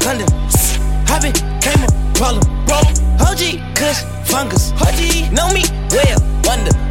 condom. I became a problem, bro. OG, Kush, fungus. OG, know me well, wonder.